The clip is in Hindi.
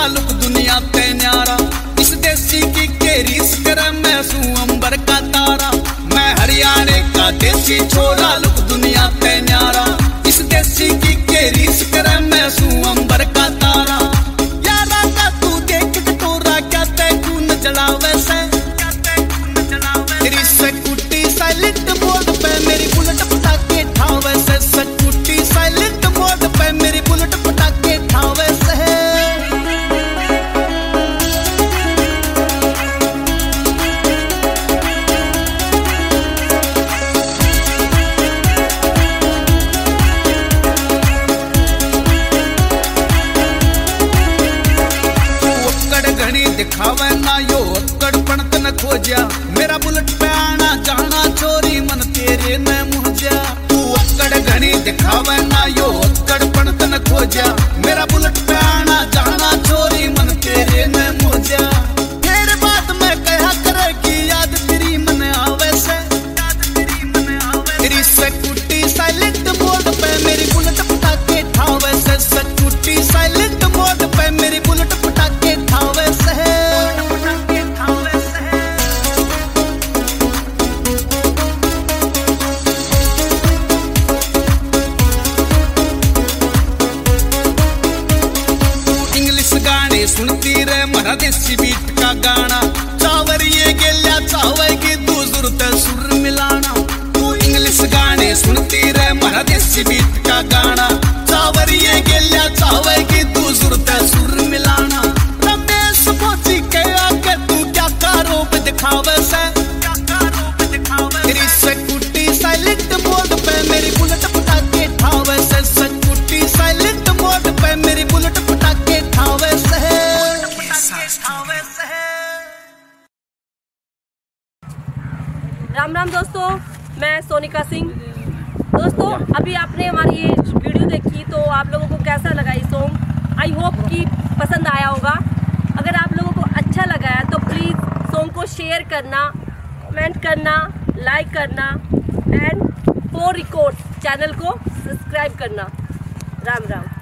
छोरा लुक दुनिया ते न्यारा, इस देसी की रीस करे मैं सू अंबर का तारा। मैं हरियाणे का देसी छोरा लुक दुनिया ते न्यारा, इस देसी की रीस करे मैं सू अंबर का तारा। यारा का तू देख के तोरा क्या ते खून जलावे से, तेरी स्कूटी साइलेंट मोड पे मेरी बुलेट पटाके ठावे से, स्कूटी साइलेंट मोड पे मेरी बुलेट पटाके ठावे से। दिखावे ना यो अक्कड़ पणत न खोजा, मेरा बुलेट पे आना जाना चोरी मन तेरे न मुझा। तू अक्कड़ घनी दिखावे ना यो अक्कड़ पणत न खोजा, मेरा बुलेट पे आना जाना चोरी मन तेरे न मुझा। तेरे बात में कहा करे कि याद तेरी मन आवे से, तेरी स्कूटी साइलेंट मोड पे मेरी बुलेट पटाके ठावे से, स्कूटी साइलेंट मोड पे मेरी बुलेट पटाके ठावे से। सुनती रे मरा देसी बीट का गाना, चावर ये गेल्या चावेगी तू जुरत सुर मिलाना। तू इंग्लिश गाने सुनती रे मरा देसी बीट का गाना, चावर ये गेल्या चावेगी तू जुरत सुर मिलाना। रमेश पहुंची के आके तू क्या कारोब दिखावे से, तेरी स्कूटी साइलेंट मोड पे मेरी बुलेट पटाके ठावे से, स्कूटी साइलेंट मोड पे मेरी बुलेट पटाके ठावे से। राम राम दोस्तों, मैं सोनिका सिंह। दोस्तों अभी आपने हमारी ये वीडियो देखी तो आप लोगों को कैसा लगा ये सॉन्ग? आई होप कि पसंद आया होगा। अगर आप लोगों को अच्छा लगा है तो प्लीज़ सॉन्ग को शेयर करना, कमेंट करना, लाइक करना एंड फॉर रिकॉर्ड चैनल को सब्सक्राइब करना। राम राम।